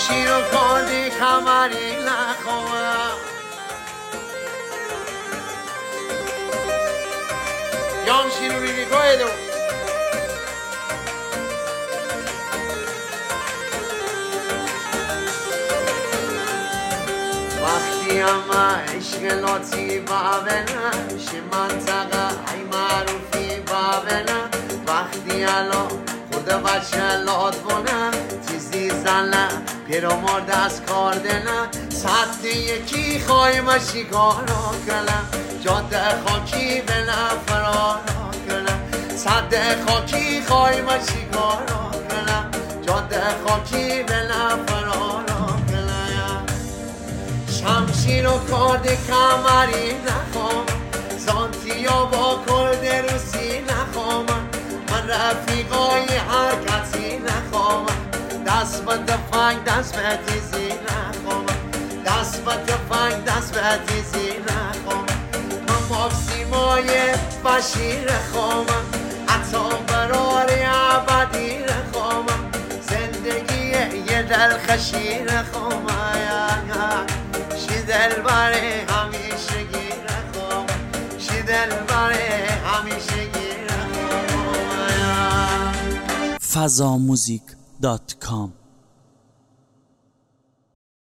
شمشیر و کردی کمری نخوام یامشیر رو بیبی گوه دو وقتی اما عشق لاتی بابنا شه منطقه ای معروفی بابنا وقتی الان خود بچه لات بونه تیزی زنه پیرامرد از کار دنه ساعت یکی خواهیم شکارا کنم جاده خاکی بنا فرارا کنم ساعت خاکی خواهیم شکارا کنم جاده خاکی بنا فرارا کنم شمشیر و کرد کمری نخوام زانتیا با کرد روسی نخوام من رفیقای هر کسی نخوام دست به تفنگ دست به تیزی نخوام دست به تفنگ دست به تیزی نخوام من ماکسیمای بشیر خوامم حتی براری عبدی خوامم زندگی یه دلخشی خوامم شی دل باره همیشه گیر خوامم شی دل باره همیشه گیر خوامم fazamuzik.com